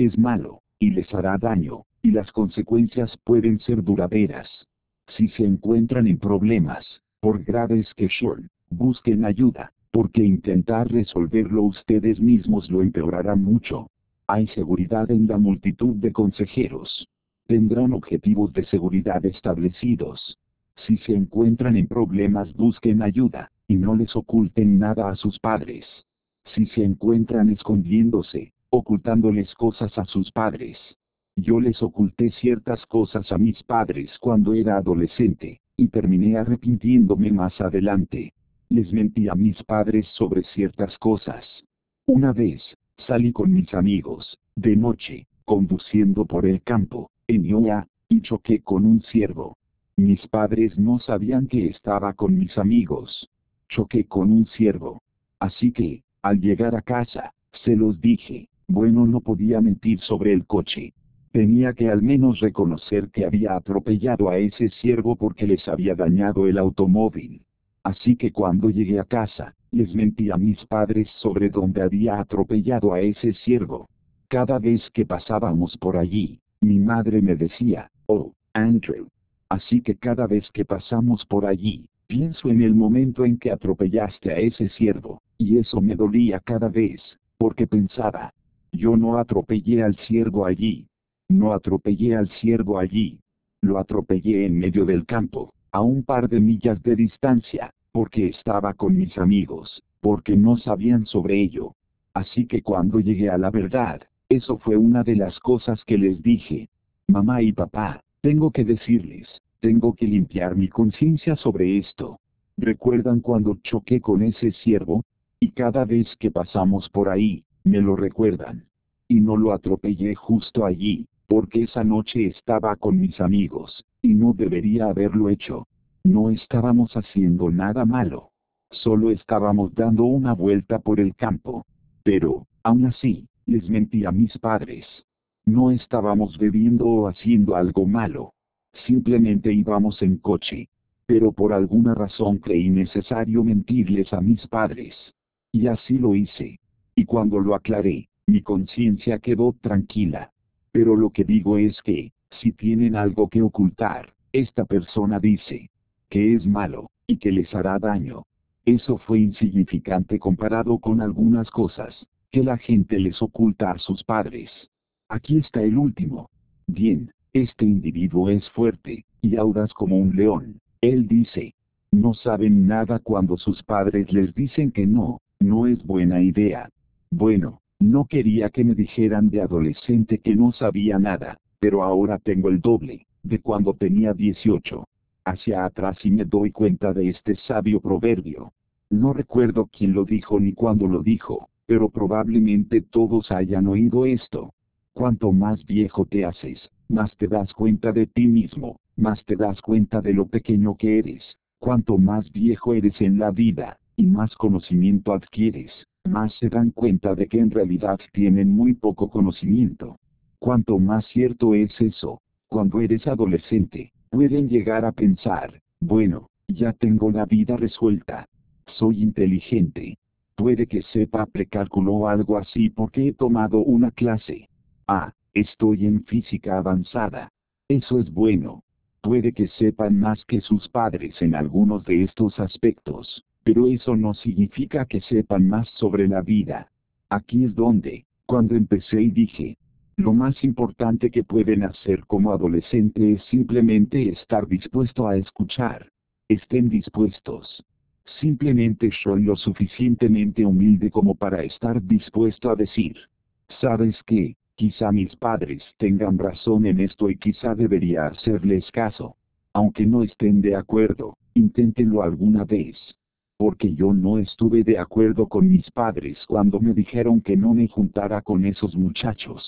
y les hará daño, y las consecuencias pueden ser duraderas. Si se encuentran en problemas, por graves que sean, busquen ayuda, porque intentar resolverlo ustedes mismos lo empeorará mucho. Hay seguridad en la multitud de consejeros. Tendrán objetivos de seguridad establecidos. Si se encuentran en problemas, busquen ayuda, y no les oculten nada a sus padres. Si se encuentran escondiéndose, ocultándoles cosas a sus padres. Yo les oculté ciertas cosas a mis padres cuando era adolescente, y terminé arrepintiéndome más adelante. Les mentí a mis padres sobre ciertas cosas. Una vez, salí con mis amigos, de noche, conduciendo por el campo, en Iowa, y choqué con un ciervo. Mis padres no sabían que estaba con mis amigos. Choqué con un ciervo. Así que, al llegar a casa, se los dije. Bueno, no podía mentir sobre el coche. Tenía que al menos reconocer que había atropellado a ese ciervo porque les había dañado el automóvil. Así que cuando llegué a casa, les mentí a mis padres sobre dónde había atropellado a ese ciervo. Cada vez que pasábamos por allí, mi madre me decía: oh, Andrew. Así que cada vez que pasamos por allí, pienso en el momento en que atropellaste a ese ciervo, y eso me dolía cada vez, porque pensaba: yo no atropellé al ciervo allí. No atropellé al ciervo allí. Lo atropellé en medio del campo, a un par de millas de distancia, porque estaba con mis amigos, porque no sabían sobre ello. Así que cuando llegué a la verdad, eso fue una de las cosas que les dije. Mamá y papá, tengo que decirles, tengo que limpiar mi conciencia sobre esto. ¿Recuerdan cuando choqué con ese ciervo? Y cada vez que pasamos por ahí, me lo recuerdan. Y no lo atropellé justo allí, porque esa noche estaba con mis amigos, y no debería haberlo hecho. No estábamos haciendo nada malo. Solo estábamos dando una vuelta por el campo. Pero, aún así, les mentí a mis padres. No estábamos bebiendo o haciendo algo malo. Simplemente íbamos en coche. Pero por alguna razón creí necesario mentirles a mis padres. Y así lo hice. Y cuando lo aclaré, mi conciencia quedó tranquila. Pero lo que digo es que, si tienen algo que ocultar, esta persona dice que es malo, y que les hará daño. Eso fue insignificante comparado con algunas cosas que la gente les oculta a sus padres. Aquí está el último. Bien, este individuo es fuerte, y audaz como un león. Él dice: no saben nada cuando sus padres les dicen que no, no es buena idea. Bueno, no quería que me dijeran de adolescente que no sabía nada, pero ahora tengo el doble, de cuando tenía 18. Hacia atrás y me doy cuenta de este sabio proverbio. No recuerdo quién lo dijo ni cuándo lo dijo, pero probablemente todos hayan oído esto. Cuanto más viejo te haces, más te das cuenta de ti mismo, más te das cuenta de lo pequeño que eres. Cuanto más viejo eres en la vida, y más conocimiento adquieres, más se dan cuenta de que en realidad tienen muy poco conocimiento. Cuanto más cierto es eso, cuando eres adolescente, pueden llegar a pensar: bueno, ya tengo la vida resuelta. Soy inteligente. Puede que sepa precálculo o algo así porque he tomado una clase. Ah, estoy en física avanzada. Eso es bueno. Puede que sepan más que sus padres en algunos de estos aspectos, pero eso no significa que sepan más sobre la vida. Aquí es donde, cuando empecé y dije, lo más importante que pueden hacer como adolescente es simplemente estar dispuesto a escuchar. Estén dispuestos. Simplemente soy lo suficientemente humilde como para estar dispuesto a decir: ¿sabes qué? Quizá mis padres tengan razón en esto y quizá debería hacerles caso. Aunque no estén de acuerdo, inténtenlo alguna vez. Porque yo no estuve de acuerdo con mis padres cuando me dijeron que no me juntara con esos muchachos.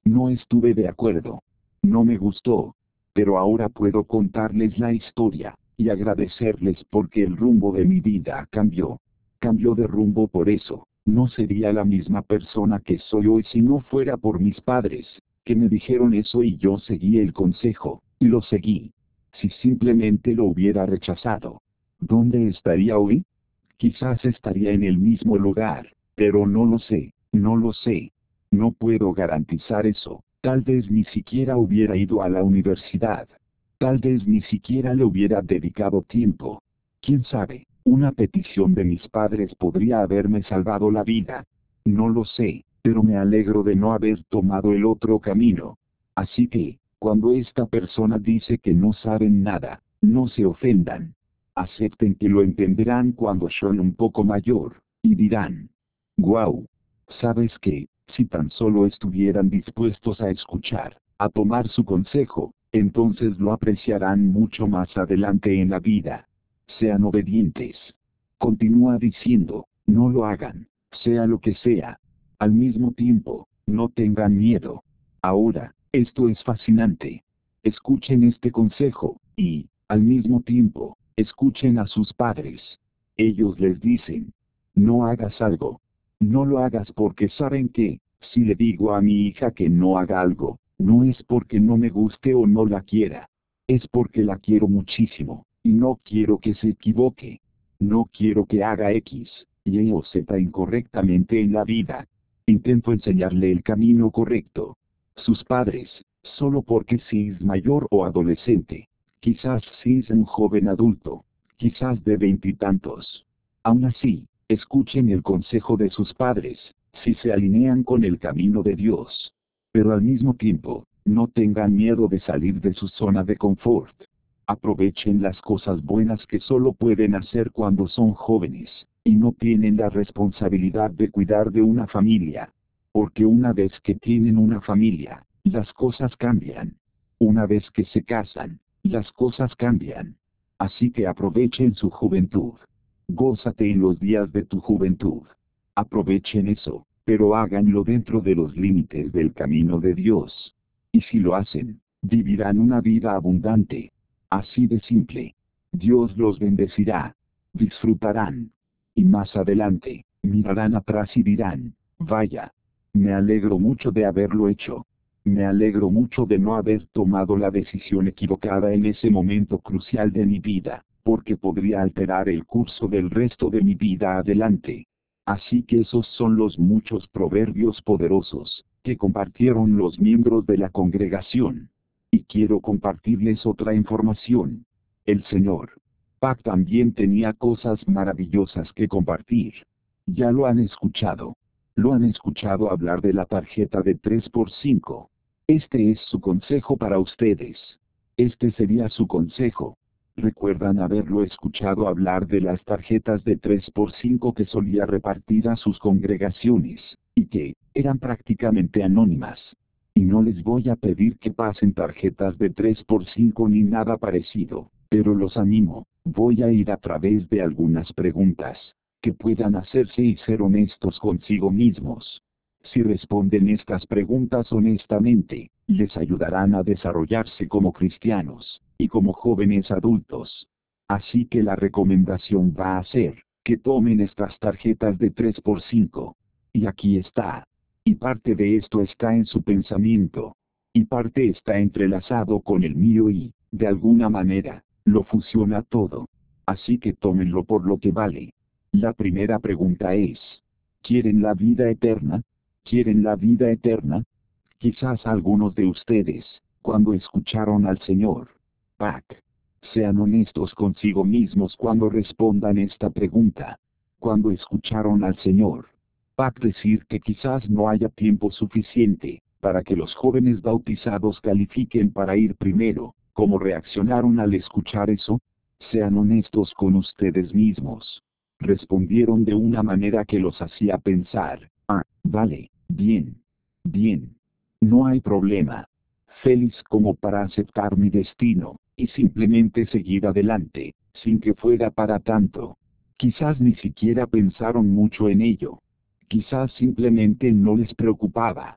No estuve de acuerdo. No me gustó. Pero ahora puedo contarles la historia, y agradecerles porque el rumbo de mi vida cambió. Cambió de rumbo por eso. No sería la misma persona que soy hoy si no fuera por mis padres, que me dijeron eso y yo seguí el consejo, y lo seguí. Si simplemente lo hubiera rechazado, ¿dónde estaría hoy? Quizás estaría en el mismo lugar, pero no lo sé, no lo sé. No puedo garantizar eso. Tal vez ni siquiera hubiera ido a la universidad. Tal vez ni siquiera le hubiera dedicado tiempo. ¿Quién sabe? Una petición de mis padres podría haberme salvado la vida. No lo sé, pero me alegro de no haber tomado el otro camino. Así que, cuando esta persona dice que no saben nada, no se ofendan. Acepten que lo entenderán cuando son un poco mayor, y dirán, wow, ¿sabes qué? Si tan solo estuvieran dispuestos a escuchar, a tomar su consejo, entonces lo apreciarán mucho más adelante en la vida. Sean obedientes. Continúa diciendo, no lo hagan, sea lo que sea. Al mismo tiempo, no tengan miedo. Ahora, esto es fascinante. Escuchen este consejo, y, al mismo tiempo, escuchen a sus padres. Ellos les dicen, no hagas algo. No lo hagas porque saben que, si le digo a mi hija que no haga algo, no es porque no me guste o no la quiera. Es porque la quiero muchísimo, y no quiero que se equivoque. No quiero que haga X, Y o Z incorrectamente en la vida. Intento enseñarle el camino correcto. Sus padres, solo porque si es mayor o adolescente, quizás si es un joven adulto, quizás de veintitantos. Aún así, escuchen el consejo de sus padres, si se alinean con el camino de Dios. Pero al mismo tiempo, no tengan miedo de salir de su zona de confort. Aprovechen las cosas buenas que solo pueden hacer cuando son jóvenes, y no tienen la responsabilidad de cuidar de una familia. Porque una vez que tienen una familia, las cosas cambian. Una vez que se casan, las cosas cambian. Así que aprovechen su juventud. Gózate en los días de tu juventud. Aprovechen eso, pero háganlo dentro de los límites del camino de Dios. Y si lo hacen, vivirán una vida abundante. Así de simple. Dios los bendecirá. Disfrutarán. Y más adelante, mirarán atrás y dirán, vaya. Me alegro mucho de haberlo hecho. Me alegro mucho de no haber tomado la decisión equivocada en ese momento crucial de mi vida, porque podría alterar el curso del resto de mi vida adelante. Así que esos son los muchos proverbios poderosos, que compartieron los miembros de la congregación. Y quiero compartirles otra información. El señor Pac también tenía cosas maravillosas que compartir. Ya lo han escuchado. Lo han escuchado hablar de la tarjeta de 3x5. Este es su consejo para ustedes. Este sería su consejo. Recuerdan haberlo escuchado hablar de las tarjetas de 3x5 que solía repartir a sus congregaciones, y que eran prácticamente anónimas. Y no les voy a pedir que pasen tarjetas de 3x5 ni nada parecido, pero los animo, voy a ir a través de algunas preguntas que puedan hacerse y ser honestos consigo mismos. Si responden estas preguntas honestamente, les ayudarán a desarrollarse como cristianos, y como jóvenes adultos. Así que la recomendación va a ser, que tomen estas tarjetas de 3x5. Y aquí está. Y parte de esto está en su pensamiento. Y parte está entrelazado con el mío y, de alguna manera, lo fusiona todo. Así que tómenlo por lo que vale. La primera pregunta es, ¿quieren la vida eterna? ¿Quieren la vida eterna? Quizás algunos de ustedes, cuando escucharon al Señor Pac, sean honestos consigo mismos cuando respondan esta pregunta. Cuando escucharon al Señor Pac decir que quizás no haya tiempo suficiente para que los jóvenes bautizados califiquen para ir primero, ¿cómo reaccionaron al escuchar eso? Sean honestos con ustedes mismos. Respondieron de una manera que los hacía pensar, vale, bien, bien. No hay problema. Feliz como para aceptar mi destino, y simplemente seguir adelante, sin que fuera para tanto. Quizás ni siquiera pensaron mucho en ello. Quizás simplemente no les preocupaba.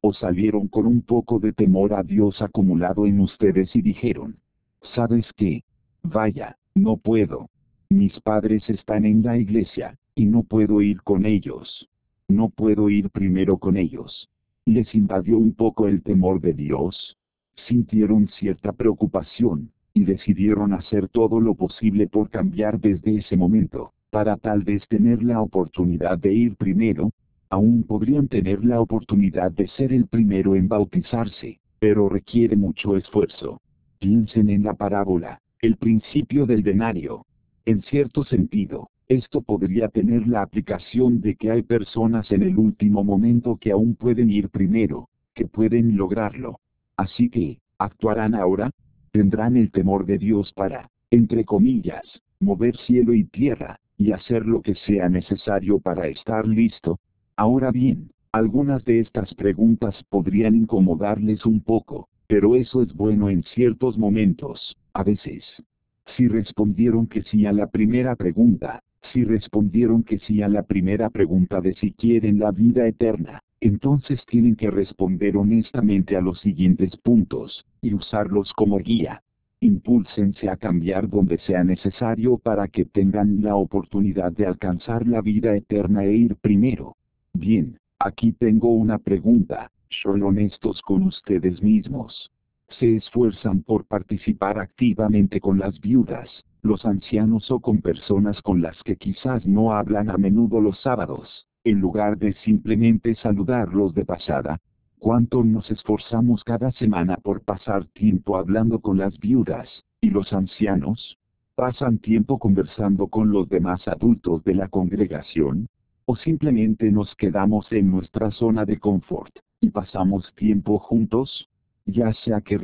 o salieron con un poco de temor a Dios acumulado en ustedes y dijeron: ¿sabes qué? Vaya, no puedo. Mis padres están en la iglesia, y no puedo ir con ellos. No puedo ir primero con ellos. ¿Les invadió un poco el temor de Dios? Sintieron cierta preocupación, y decidieron hacer todo lo posible por cambiar desde ese momento, para tal vez tener la oportunidad de ir primero. Aún podrían tener la oportunidad de ser el primero en bautizarse, pero requiere mucho esfuerzo. Piensen en la parábola, el principio del denario. En cierto sentido, esto podría tener la aplicación de que hay personas en el último momento que aún pueden ir primero, que pueden lograrlo. Así que, ¿actuarán ahora? ¿Tendrán el temor de Dios para, entre comillas, mover cielo y tierra, y hacer lo que sea necesario para estar listo? Ahora bien, algunas de estas preguntas podrían incomodarles un poco, pero eso es bueno en ciertos momentos, a veces. Si respondieron que sí a la primera pregunta, si respondieron que sí a la primera pregunta de si quieren la vida eterna, entonces tienen que responder honestamente a los siguientes puntos, y usarlos como guía. Impúlsense a cambiar donde sea necesario para que tengan la oportunidad de alcanzar la vida eterna e ir primero. Bien, aquí tengo una pregunta. ¿Son honestos con ustedes mismos? ¿Se esfuerzan por participar activamente con las viudas, los ancianos o con personas con las que quizás no hablan a menudo los sábados, en lugar de simplemente saludarlos de pasada? ¿Cuánto nos esforzamos cada semana por pasar tiempo hablando con las viudas y los ancianos? ¿Pasan tiempo conversando con los demás adultos de la congregación? ¿O simplemente nos quedamos en nuestra zona de confort y pasamos tiempo juntos? Ya sea que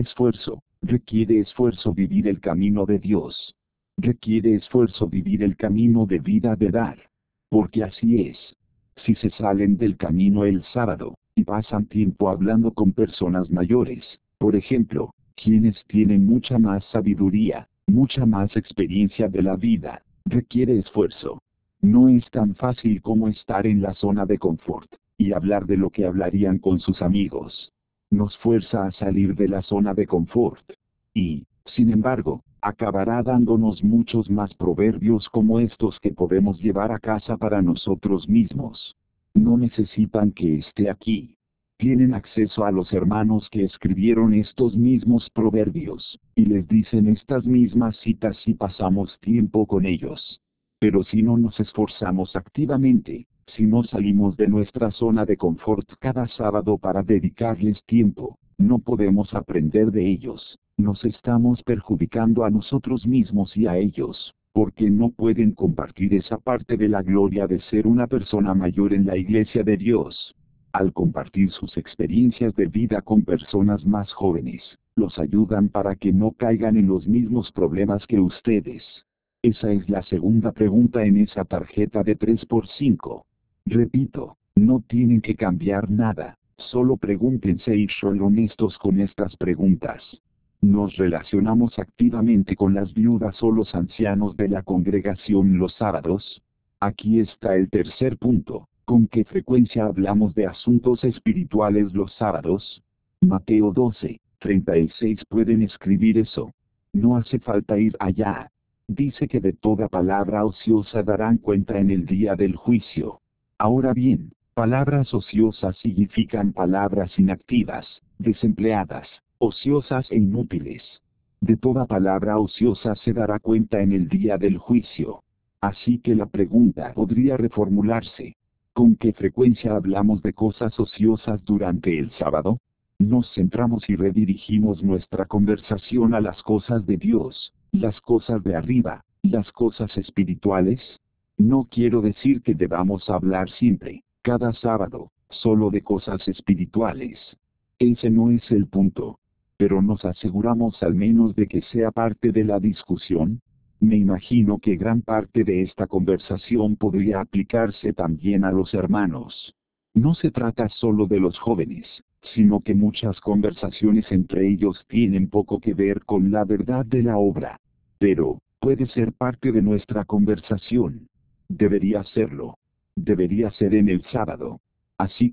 requiere esfuerzo vivir el camino de Dios. Requiere esfuerzo vivir el camino de vida de dar. Porque así es. Si se salen del camino el sábado, y pasan tiempo hablando con personas mayores, por ejemplo, quienes tienen mucha más sabiduría, mucha más experiencia de la vida, requiere esfuerzo. No es tan fácil como estar en la zona de confort, y hablar de lo que hablarían con sus amigos. Nos fuerza a salir de la zona de confort. Y, sin embargo, acabará dándonos muchos más proverbios como estos que podemos llevar a casa para nosotros mismos. No necesitan que esté aquí. Tienen acceso a los hermanos que escribieron estos mismos proverbios, y les dicen estas mismas citas si pasamos tiempo con ellos. Pero si no nos esforzamos activamente, si no salimos de nuestra zona de confort cada sábado para dedicarles tiempo, no podemos aprender de ellos. Nos estamos perjudicando a nosotros mismos y a ellos, porque no pueden compartir esa parte de la gloria de ser una persona mayor en la iglesia de Dios. Al compartir sus experiencias de vida con personas más jóvenes, los ayudan para que no caigan en los mismos problemas que ustedes. Esa es la segunda pregunta en esa tarjeta de 3x5. Repito, no tienen que cambiar nada, solo pregúntense y son honestos con estas preguntas. ¿Nos relacionamos activamente con las viudas o los ancianos de la congregación los sábados? Aquí está el tercer punto. ¿Con qué frecuencia hablamos de asuntos espirituales los sábados? Mateo 12:36 pueden escribir eso. No hace falta ir allá. Dice que de toda palabra ociosa darán cuenta en el día del juicio. Ahora bien, palabras ociosas significan palabras inactivas, desempleadas, ociosas e inútiles. De toda palabra ociosa se dará cuenta en el día del juicio. Así que la pregunta podría reformularse. ¿Con qué frecuencia hablamos de cosas ociosas durante el sábado? Nos centramos y redirigimos nuestra conversación a las cosas de Dios, las cosas de arriba, las cosas espirituales. No quiero decir que debamos hablar siempre, cada sábado, solo de cosas espirituales. Ese no es el punto. Pero nos aseguramos al menos de que sea parte de la discusión. Me imagino que gran parte de esta conversación podría aplicarse también a los hermanos. No se trata solo de los jóvenes, sino que muchas conversaciones entre ellos tienen poco que ver con la verdad de la obra. Pero, puede ser parte de nuestra conversación. Debería serlo. Debería ser en el sábado. Así que,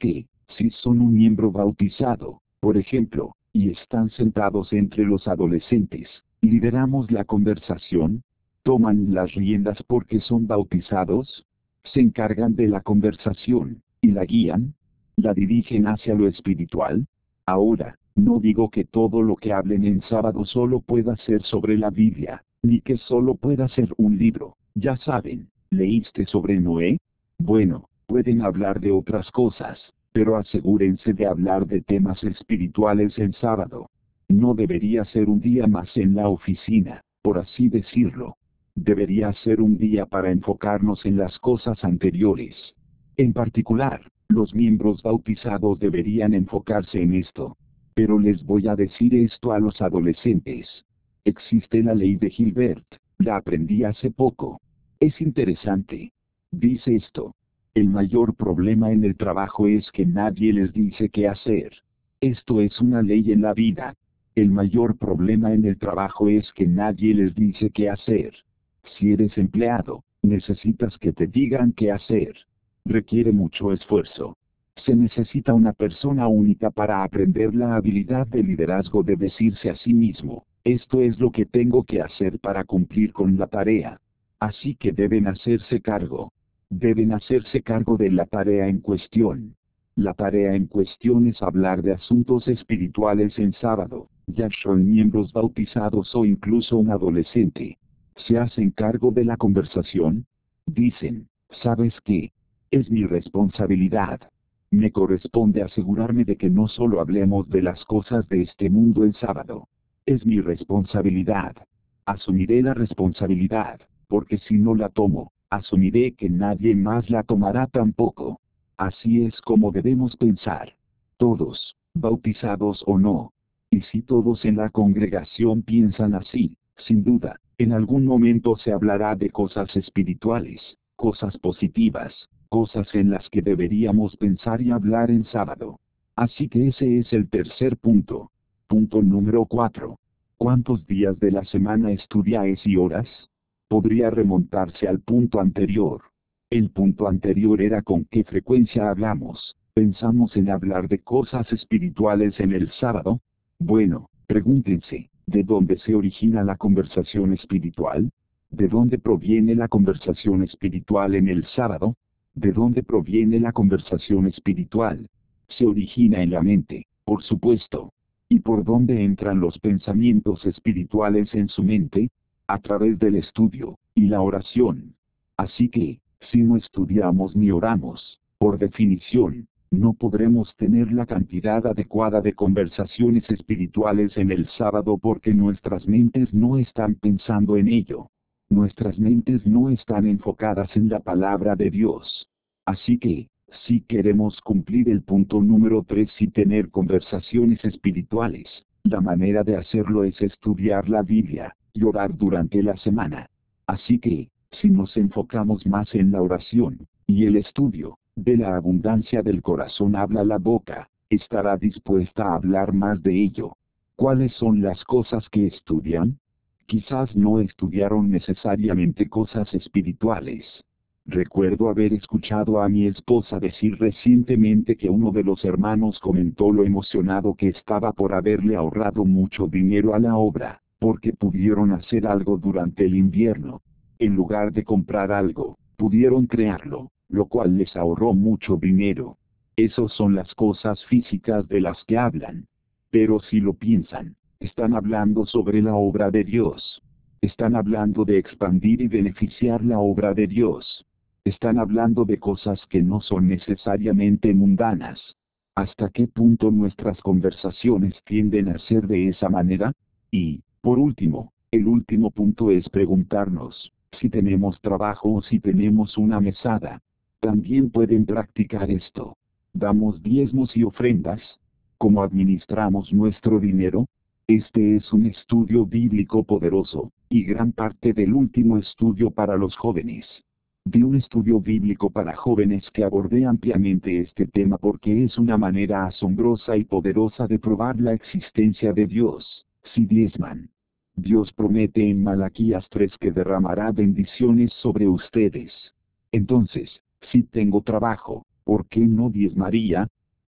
Si son un miembro bautizado, por ejemplo, y están sentados entre los adolescentes, ¿lideramos la conversación? ¿Toman las riendas porque son bautizados? ¿Se encargan de la conversación, y la guían? ¿La dirigen hacia lo espiritual? Ahora, no digo que todo lo que hablen en sábado solo pueda ser sobre la Biblia, ni que solo pueda ser un libro. Ya saben, ¿leíste sobre Noé? Bueno, pueden hablar de otras cosas, pero asegúrense de hablar de temas espirituales el sábado. No debería ser un día más en la oficina, por así decirlo. Debería ser un día para enfocarnos en las cosas anteriores. En particular, los miembros bautizados deberían enfocarse en esto. Pero les voy a decir esto a los adolescentes. Existe la ley de Hilbert, la aprendí hace poco. Es interesante. Dice esto. El mayor problema en el trabajo es que nadie les dice qué hacer. Esto es una ley en la vida. El mayor problema en el trabajo es que nadie les dice qué hacer. Si eres empleado, necesitas que te digan qué hacer. Requiere mucho esfuerzo. Se necesita una persona única para aprender la habilidad de liderazgo de decirse a sí mismo, esto es lo que tengo que hacer para cumplir con la tarea. Así que deben hacerse cargo. Deben hacerse cargo de la tarea en cuestión. La tarea en cuestión es hablar de asuntos espirituales en sábado, ya son miembros bautizados o incluso un adolescente. ¿Se hacen cargo de la conversación? Dicen, ¿sabes qué? Es mi responsabilidad. Me corresponde asegurarme de que no solo hablemos de las cosas de este mundo el sábado. Es mi responsabilidad. Asumiré la responsabilidad, porque si no la tomo, asumiré que nadie más la tomará tampoco. Así es como debemos pensar. Todos, bautizados o no. Y si todos en la congregación piensan así, sin duda, en algún momento se hablará de cosas espirituales, cosas positivas, cosas en las que deberíamos pensar y hablar en sábado. Así que ese es el tercer punto. Punto número 4. ¿Cuántos días de la semana estudiáis y horas? Podría remontarse al punto anterior. El punto anterior era con qué frecuencia hablamos. ¿Pensamos en hablar de cosas espirituales en el sábado? Bueno, pregúntense, ¿de dónde se origina la conversación espiritual? ¿De dónde proviene la conversación espiritual en el sábado? ¿De dónde proviene la conversación espiritual? Se origina en la mente, por supuesto. ¿Y por dónde entran los pensamientos espirituales en su mente? A través del estudio y la oración. Así que, si no estudiamos ni oramos, por definición, no podremos tener la cantidad adecuada de conversaciones espirituales en el sábado porque nuestras mentes no están pensando en ello. Nuestras mentes no están enfocadas en la palabra de Dios. Así que, si queremos cumplir el punto número 3 y tener conversaciones espirituales, la manera de hacerlo es estudiar la Biblia y orar durante la semana. Así que, si nos enfocamos más en la oración y el estudio, de la abundancia del corazón habla la boca, estará dispuesta a hablar más de ello. ¿Cuáles son las cosas que estudian? Quizás no estudiaron necesariamente cosas espirituales. Recuerdo haber escuchado a mi esposa decir recientemente que uno de los hermanos comentó lo emocionado que estaba por haberle ahorrado mucho dinero a la obra, porque pudieron hacer algo durante el invierno. En lugar de comprar algo, pudieron crearlo, lo cual les ahorró mucho dinero. Esas son las cosas físicas de las que hablan. Pero si lo piensan, están hablando sobre la obra de Dios. Están hablando de expandir y beneficiar la obra de Dios. Están hablando de cosas que no son necesariamente mundanas. ¿Hasta qué punto nuestras conversaciones tienden a ser de esa manera? Y, por último, el último punto es preguntarnos, si tenemos trabajo o si tenemos una mesada. También pueden practicar esto. ¿Damos diezmos y ofrendas? ¿Cómo administramos nuestro dinero? Este es un estudio bíblico poderoso, y gran parte del último estudio para los jóvenes. Di un estudio bíblico para jóvenes que abordé ampliamente este tema porque es una manera asombrosa y poderosa de probar la existencia de Dios, si diezman. Dios promete en Malaquías 3 que derramará bendiciones sobre ustedes. Entonces, si tengo trabajo, ¿por qué no diezmaría?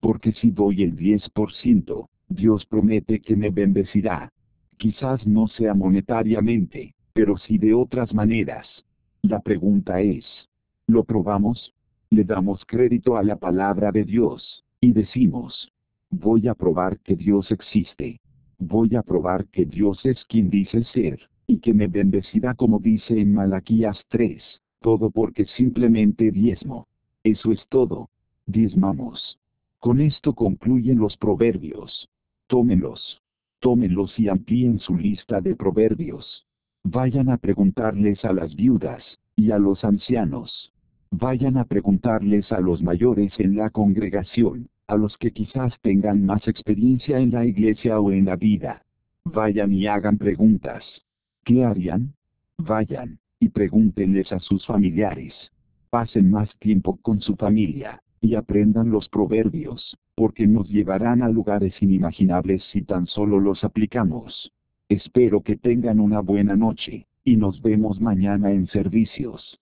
Porque si doy el 10%, Dios promete que me bendecirá. Quizás no sea monetariamente, pero sí de otras maneras. La pregunta es, ¿lo probamos? Le damos crédito a la palabra de Dios, y decimos, voy a probar que Dios existe. Voy a probar que Dios es quien dice ser, y que me bendecirá como dice en Malaquías 3, todo porque simplemente diezmo. Eso es todo. Diezmamos. Con esto concluyen los proverbios. Tómenlos. Tómenlos y amplíen su lista de proverbios. Vayan a preguntarles a las viudas, y a los ancianos. Vayan a preguntarles a los mayores en la congregación, a los que quizás tengan más experiencia en la iglesia o en la vida. Vayan y hagan preguntas. ¿Qué harían? Vayan, y pregúntenles a sus familiares. Pasen más tiempo con su familia, y aprendan los proverbios, porque nos llevarán a lugares inimaginables si tan solo los aplicamos. Espero que tengan una buena noche, y nos vemos mañana en servicios.